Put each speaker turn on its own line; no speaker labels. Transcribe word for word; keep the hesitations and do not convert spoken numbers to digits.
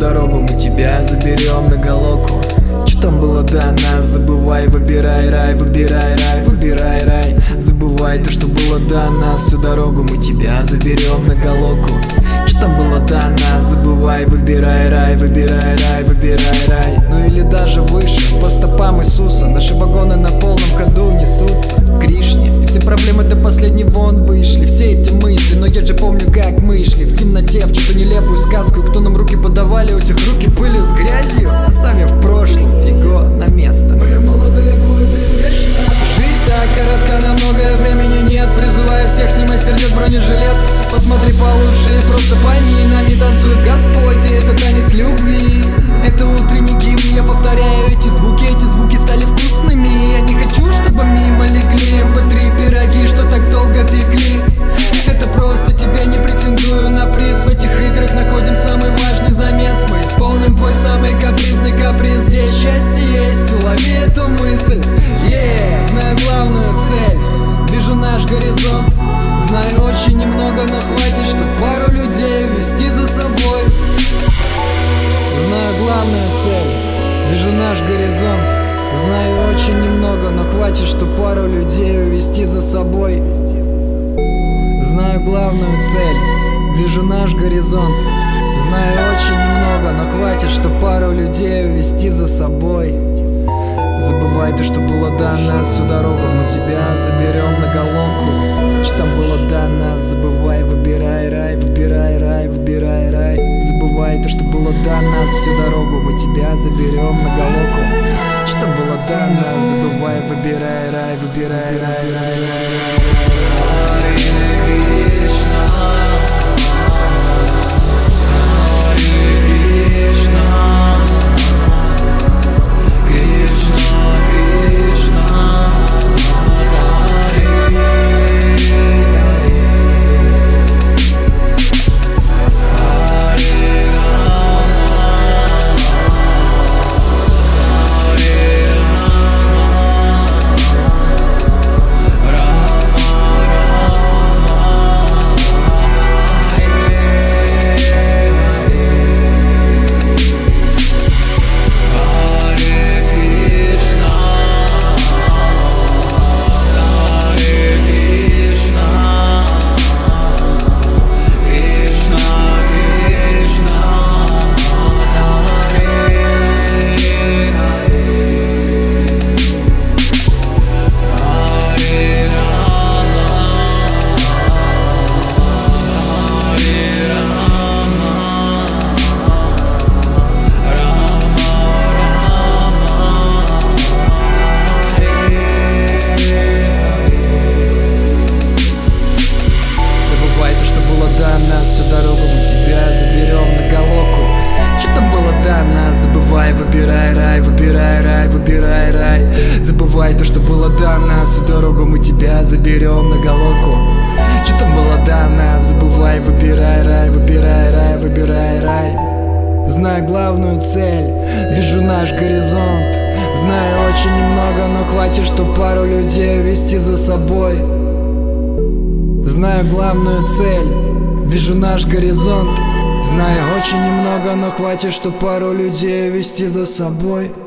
дорогу мы тебя заберем на Галоку. Что там было до нас, забывай, выбирай рай, выбирай рай, выбирай рай. Забывай то, что было до нас, всю дорогу мы тебя заберем на Галоку. Что там было до нас, забывай, выбирай рай, выбирай рай, выбирай рай. Ну или даже выше, по стопам Иисуса. Наши вагоны на полном ходу несутся к Кришне, и все проблемы до последнего он вышли. Все эти мысли, но я же помню, как мы шли в темноте, в чью-то нелепую сказку. Кто нам руки подавали, у тех руки были с грязью, оставив в прошлом его на место. Мы молодые будем вечно. Жизнь так коротка, на многое времени нет. Призываю всех, снимай сердец бронежилет. Посмотри получше и просто пойми, нами танцует Господь, и это танец любви. Это утренний гимн, я повторяю эти звуки. Эти звуки стали вкусными, я не хочу, чтобы мимо легли эм пэ три пироги, что так долго пекли. Это просто тебе не претендую на приз. В этих играх находим самый важный замес. Мы исполним твой самый капризный каприз. Здесь счастье есть, улови эту мысль. Yeah. Знаю главную цель, вижу наш горизонт. Знаю очень немного, но хватит, чтоб пару людей вести за собой. Знаю главную цель, вижу наш горизонт. Знаю очень немного, но хватит, чтоб пару людей увести за собой. Знаю главную цель, вижу наш горизонт. Знаю очень немного, но хватит, чтоб пару людей увести за собой. Забывай то, что было до нас, всю дорогу мы тебя заберем на Галоку. Что там было до нас, забывай, выбирай рай, выбирай рай, выбирай рай. Забывай то, что было до нас, всю дорогу мы тебя заберем на Галоку. Что там было до нас, забывай, выбирай рай, выбирай рай, рай, рай, рай. Выбирай рай, выбирай рай, выбирай рай. Забывай то, что было до нас, всю дорогу мы тебя заберем на Галоку. Что там было до нас, забывай, выбирай рай, выбирай рай, выбирай рай. Знаю главную цель, вижу наш горизонт. Знаю очень немного, но хватит, чтоб пару людей увести за собой. Знаю главную цель, вижу наш горизонт. Знаю очень немного, но хватит, чтоб пару людей вести за собой.